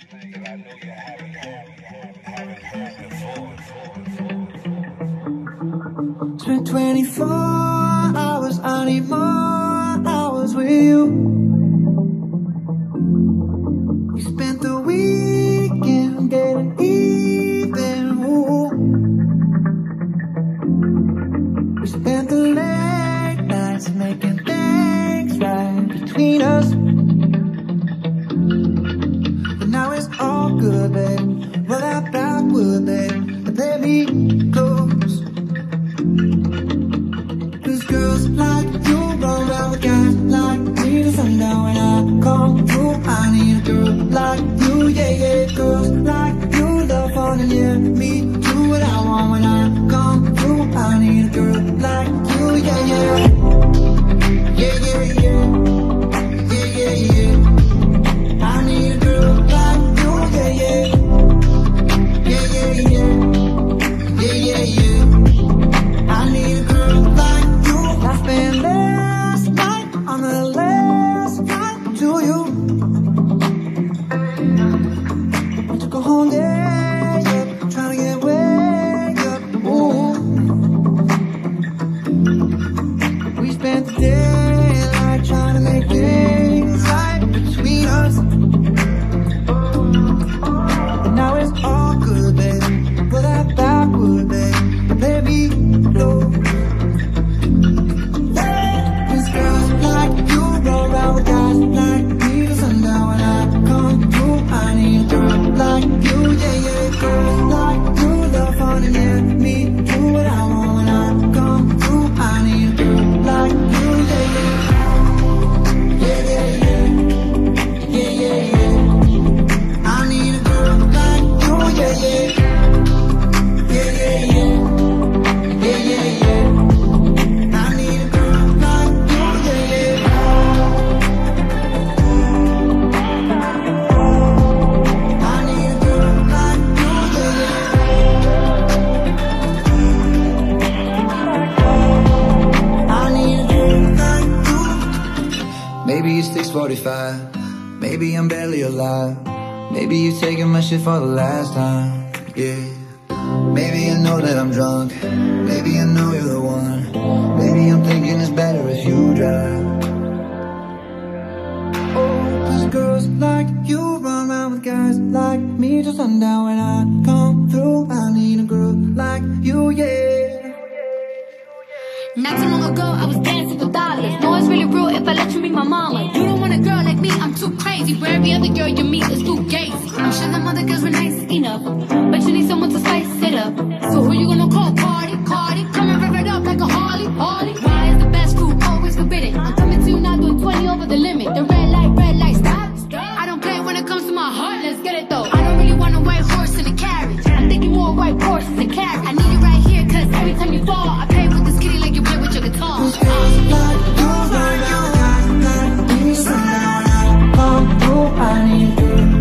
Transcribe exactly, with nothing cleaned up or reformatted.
Spent twenty-four hours, I need more hours with you. We spent the weekend getting even, ooh. We spent the late nights making things right between us. But now it's all good, babe. Roll that backward, babe, and play me close. Cause girls like you run around with guys like me to sundown. When I come through, I need a girl like you, yeah, yeah. Girls like you love fun and yeah, me do what I want. When I come through, I need a girl like you, yeah, yeah. Yeah, yeah, yeah. Yeah, yeah, yeah. I need a girl like you, yeah, yeah. Yeah, yeah, yeah. Yeah, yeah, yeah. I need a girl like you. I spent last night on the last flight to you. I took a whole day up, trying to get way up, ooh. We spent the daylight trying to make things right between us. But now it's all good, baby. Put that backward, baby, and play me low. Cause girls like you roll around with guys like me to sundown. When I come through, I need a girl like you, yeah, yeah. Girls like you love fun and yeah, me do what I want. When I come through, I need a girl like you, yeah, yeah. Yeah, yeah, yeah. Yeah, yeah, yeah. I need a girl like you, yeah, yeah. Yeah, yeah, yeah. Yeah, yeah, yeah. I need a girl like you, yeah, yeah. I need a girl like you, yeah, yeah. I need a girl like you. Maybe it's six forty-five. Maybe I'm barely alive. Maybe you're taking my shit for the last time, yeah. Maybe I know that I'm drunk. Maybe I know you're the one. Maybe I'm thinking it's better if you drive. Oh, cause girls like you run around with guys like me till sundown. When I come through, I need a girl like you, yeah. Not too long ago, I was dancing for dollars. No, it's really real if I let you be my mama. You don't want a girl like me, I'm too crazy. Where every other girl you meet is too gazy. I'm sure them other girls were nice enough, but you need someone to spice it up. So who you gonna call? Cardi, Cardi. Come and rev it up like a Harley, Harley. Why is the best food always forbidden? I'm coming to you now doing twenty over the limit. The red light, red light, stop. I don't play when it comes to my heart, let's get it though. I don't really want a white horse in a carriage. I'm thinking more white horses and carriage. I need you right here, cause every time you fall, I play with this kitty like you play with your guitar. Cause girls like you run around with guys like me till sundown. When I come through, I need a girl